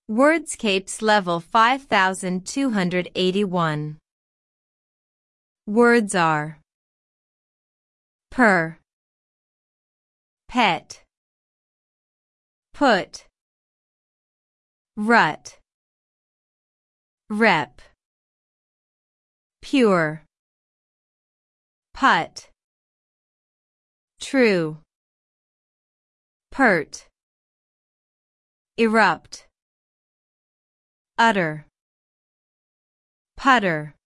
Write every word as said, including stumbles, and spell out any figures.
Wordscapes level five thousand two hundred eighty-one. Words are per, pet, put, rut, rep, pure, put, true, pert, erupt, utter, putter.